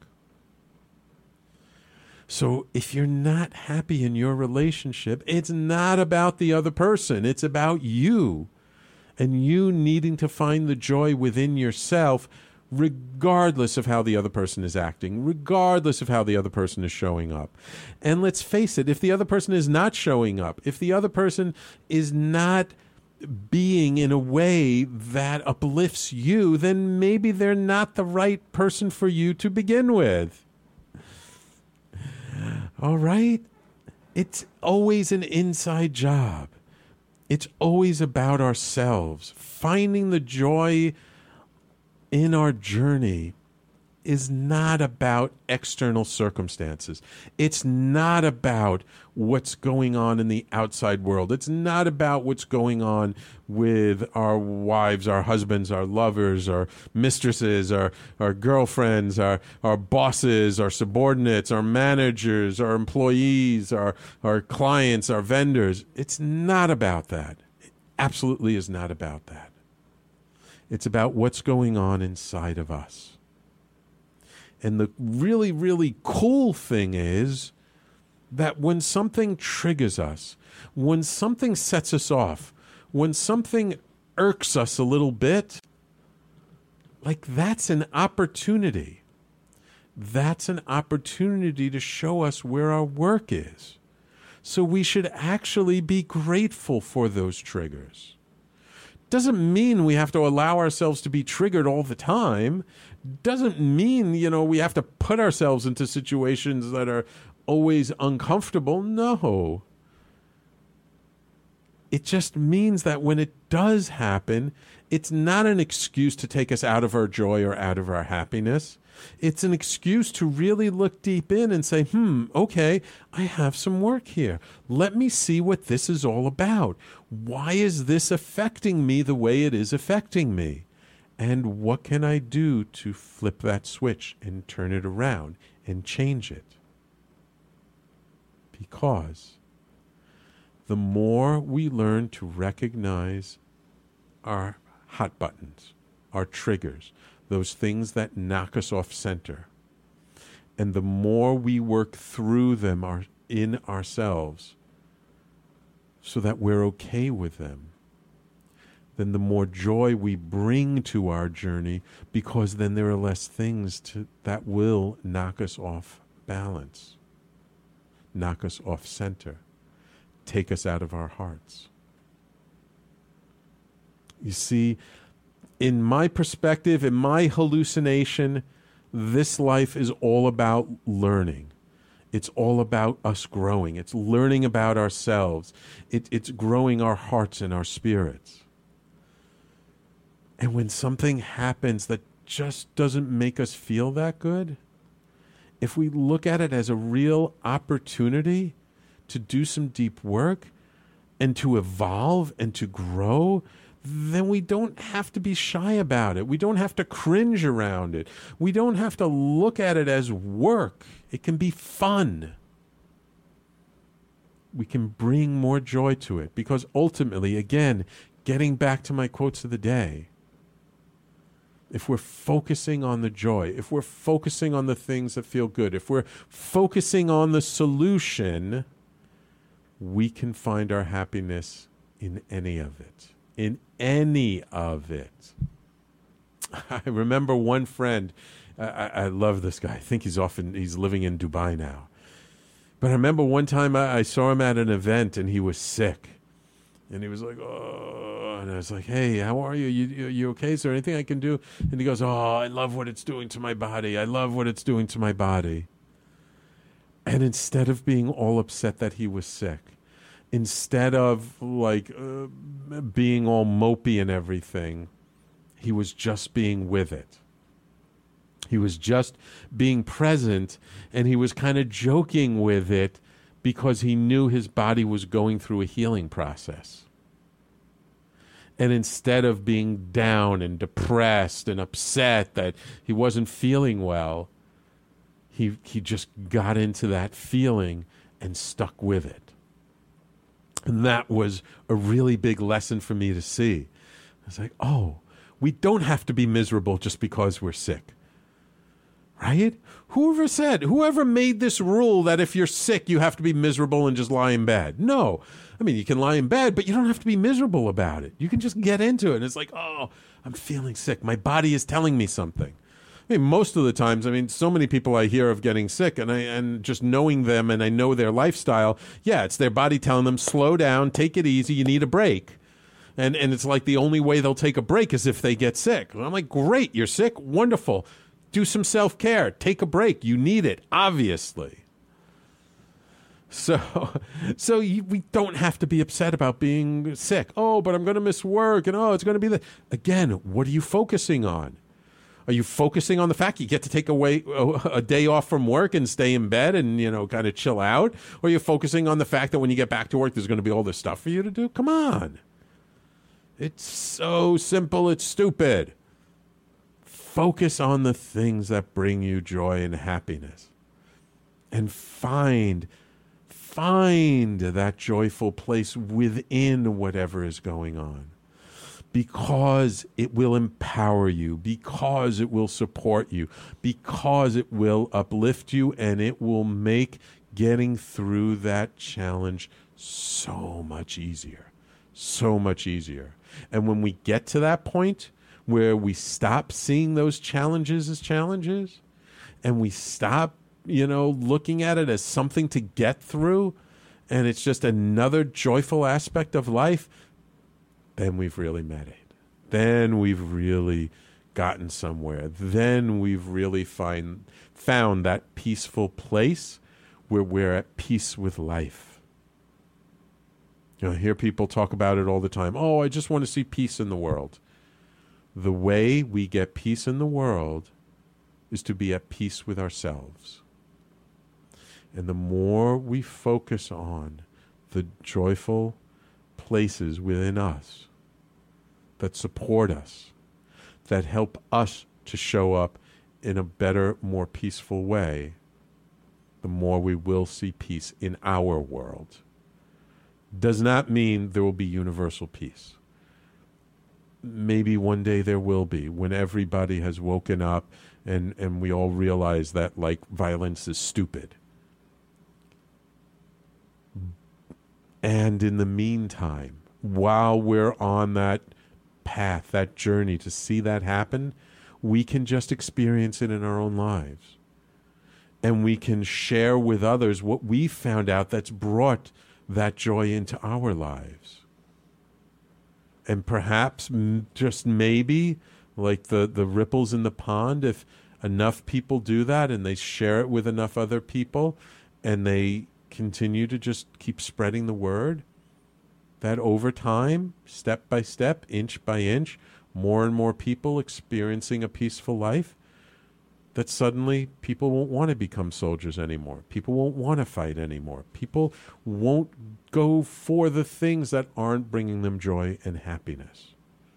So if you're not happy in your relationship, it's not about the other person. It's about you. And you needing to find the joy within yourself, regardless of how the other person is acting, regardless of how the other person is showing up. And let's face it, if the other person is not showing up, if the other person is not being in a way that uplifts you, then maybe they're not the right person for you to begin with. All right? It's always an inside job. It's always about ourselves, finding the joy in our journey is not about external circumstances. It's not about what's going on in the outside world. It's not about what's going on with our wives, our husbands, our lovers, our mistresses, our, our girlfriends, our, our bosses, our subordinates, our managers, our employees, our, our clients, our vendors. It's not about that. It absolutely is not about that. It's about what's going on inside of us. And the really, really cool thing is that when something triggers us, when something sets us off, when something irks us a little bit, like that's an opportunity. That's an opportunity to show us where our work is. So we should actually be grateful for those triggers. Doesn't mean we have to allow ourselves to be triggered all the time. Doesn't mean, you know, we have to put ourselves into situations that are always uncomfortable. No. It just means that when it does happen, it's not an excuse to take us out of our joy or out of our happiness. It's an excuse to really look deep in and say, hmm, okay, I have some work here. Let me see what this is all about. Why is this affecting me the way it is affecting me? And what can I do to flip that switch and turn it around and change it? Because the more we learn to recognize our hot buttons, our triggers, those things that knock us off center, and the more we work through them our, in ourselves so that we're okay with them, then the more joy we bring to our journey, because then there are less things to, that will knock us off balance, knock us off center, take us out of our hearts. You see, in my perspective, in my hallucination, this life is all about learning. It's all about us growing. It's learning about ourselves. It, it's growing our hearts and our spirits. And when something happens that just doesn't make us feel that good, if we look at it as a real opportunity to do some deep work and to evolve and to grow, then we don't have to be shy about it. We don't have to cringe around it. We don't have to look at it as work. It can be fun. We can bring more joy to it because ultimately, again, getting back to my quotes of the day, if we're focusing on the joy, if we're focusing on the things that feel good, if we're focusing on the solution, we can find our happiness in any of it. In any of it. I remember one friend, I, I love this guy. I think he's often, he's living in Dubai now. But I remember one time I, I saw him at an event and he was sick. And he was like, oh, and I was like, hey, how are you? You, you? you okay? Is there anything I can do? And he goes, oh, I love what it's doing to my body. I love what it's doing to my body. And instead of being all upset that he was sick, instead of like uh, being all mopey and everything, he was just being with it. He was just being present, and he was kind of joking with it because he knew his body was going through a healing process. And instead of being down and depressed and upset that he wasn't feeling well, he he just got into that feeling and stuck with it. And that was a really big lesson for me to see. I was like, oh, we don't have to be miserable just because we're sick. Right? Whoever said, whoever made this rule that if you're sick, you have to be miserable and just lie in bed? No. I mean, you can lie in bed, but you don't have to be miserable about it. You can just get into it. And it's like, oh, I'm feeling sick. My body is telling me something. I mean, most of the times, I mean, so many people I hear of getting sick, and I and just knowing them and I know their lifestyle, yeah, it's their body telling them, slow down, take it easy, you need a break. And and it's like the only way they'll take a break is if they get sick. And I'm like, great, you're sick? Wonderful. Do some self-care. Take a break. You need it, obviously. So, so you, we don't have to be upset about being sick. Oh, but I'm going to miss work, and oh, it's going to be the... Again, what are you focusing on? Are you focusing on the fact you get to take away a, a day off from work and stay in bed and, you know, kind of chill out? Or are you focusing on the fact that when you get back to work, there's going to be all this stuff for you to do? Come on. It's so simple. It's stupid. Focus on the things that bring you joy and happiness. And find, find that joyful place within whatever is going on. Because it will empower you, because it will support you, because it will uplift you, and it will make getting through that challenge so much easier, so much easier. And when we get to that point where we stop seeing those challenges as challenges, and we stop, you know, looking at it as something to get through, and it's just another joyful aspect of life, then we've really met it. Then we've really gotten somewhere. Then we've really find, found that peaceful place where we're at peace with life. You know, I hear people talk about it all the time. Oh, I just want to see peace in the world. The way we get peace in the world is to be at peace with ourselves. And the more we focus on the joyful places within us that support us, that help us to show up in a better, more peaceful way, the more we will see peace in our world. Does not mean there will be universal peace. Maybe one day there will be, when everybody has woken up and, and we all realize that, like, violence is stupid. And in the meantime, while we're on that path, that journey to see that happen, we can just experience it in our own lives. And we can share with others what we found out that's brought that joy into our lives. And perhaps, just maybe, like the, the ripples in the pond, if enough people do that and they share it with enough other people and they continue to just keep spreading the word, that over time, step by step, inch by inch, more and more people experiencing a peaceful life, that suddenly people won't want to become soldiers anymore. People won't want to fight anymore. People won't go for the things that aren't bringing them joy and happiness.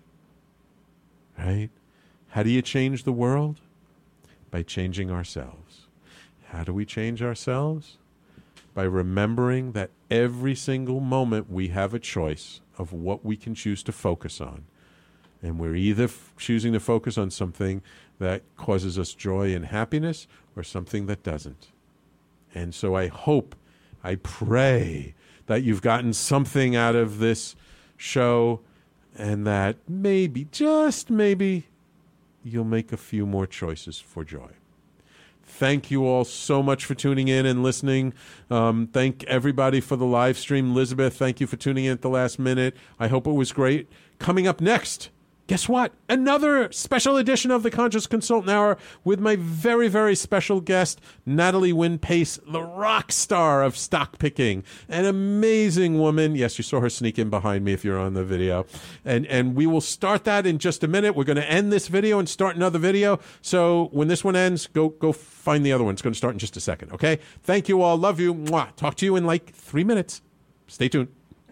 Right? How do you change the world? By changing ourselves. How do we change ourselves? By remembering that every single moment we have a choice of what we can choose to focus on. And we're either f- choosing to focus on something that causes us joy and happiness or something that doesn't. And so I hope, I pray that you've gotten something out of this show and that maybe, just maybe, you'll make a few more choices for joy. Thank you all so much for tuning in and listening. Um, thank everybody for the live stream. Elizabeth, thank you for tuning in at the last minute. I hope it was great. Coming up next, guess what? Another special edition of the Conscious Consultant Hour with my very, very special guest, Natalie Wynn Pace, the rock star of stock picking. An amazing woman. Yes, you saw her sneak in behind me if you're on the video. And and we will start that in just a minute. We're going to end this video and start another video. So when this one ends, go go find the other one. It's going to start in just a second, okay? Thank you all. Love you. Mwah. Talk to you in like three minutes. Stay tuned.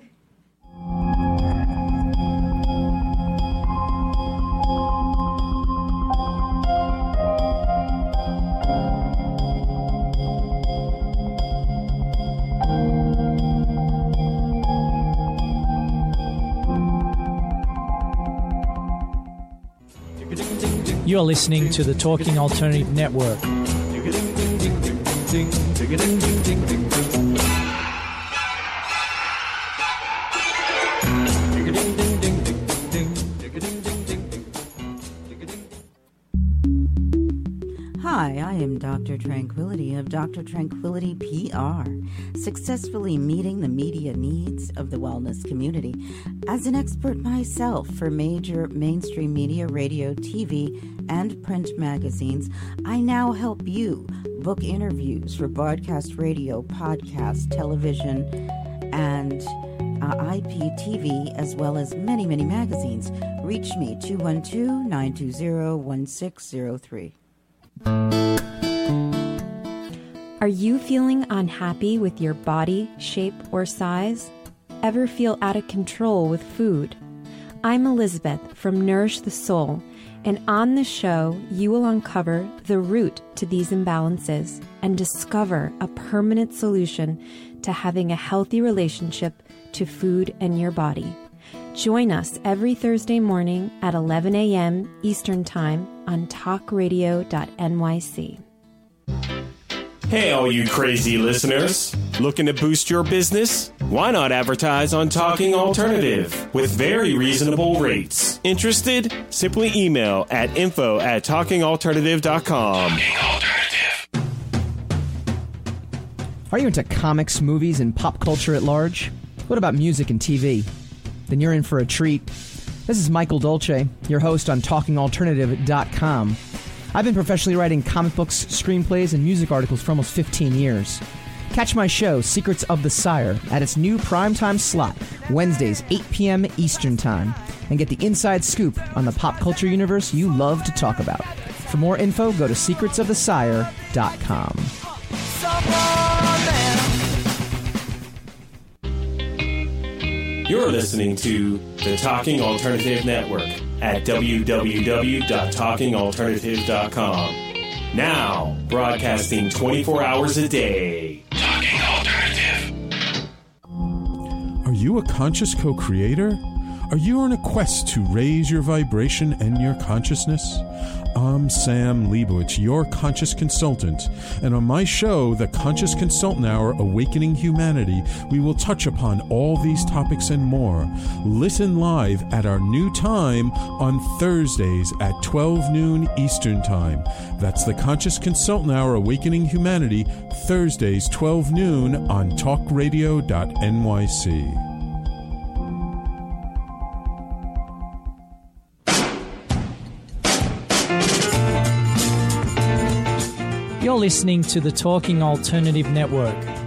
You're listening to the Talking Alternative Network. Hi, I am Doctor Tranquility of Doctor Tranquility P R, successfully meeting the media needs of the wellness community. As an expert myself for major mainstream media, radio, T V, and print magazines, I now help you book interviews for broadcast radio, podcast, television, and uh, I P T V, as well as many, many magazines. Reach me, two one two, nine two zero, one six zero three. Are you feeling unhappy with your body, shape, or size? Ever feel out of control with food? I'm Elizabeth from Nourish the Soul, and on the show, you will uncover the root to these imbalances and discover a permanent solution to having a healthy relationship to food and your body. Join us every Thursday morning at eleven a.m. Eastern Time on talk radio dot N Y C. Hey, all you crazy listeners. Looking to boost your business? Why not advertise on Talking Alternative with very reasonable rates? Interested? Simply email at info at talking alternative dot com. Talking Alternative. Are you into comics, movies, and pop culture at large? What about music and T V? Then you're in for a treat. This is Michael Dolce, your host on talking alternative dot com. I've been professionally writing comic books, screenplays, and music articles for almost fifteen years. Catch my show, Secrets of the Sire, at its new primetime slot, Wednesdays, eight p.m. Eastern Time, and get the inside scoop on the pop culture universe you love to talk about. For more info, go to secrets of the sire dot com. You're listening to the Talking Alternative Network at w w w dot talking alternative dot com. Now, broadcasting twenty-four hours a day. Talking Alternative. Are you a conscious co-creator? Are you on a quest to raise your vibration and your consciousness? I'm Sam Leibowitz, your conscious consultant, and on my show, The Conscious Consultant Hour, Awakening Humanity, we will touch upon all these topics and more. Listen live at our new time on Thursdays at twelve noon Eastern Time. That's The Conscious Consultant Hour, Awakening Humanity, Thursdays, twelve noon on talk radio dot N Y C. You're listening to the Talking Alternative Network.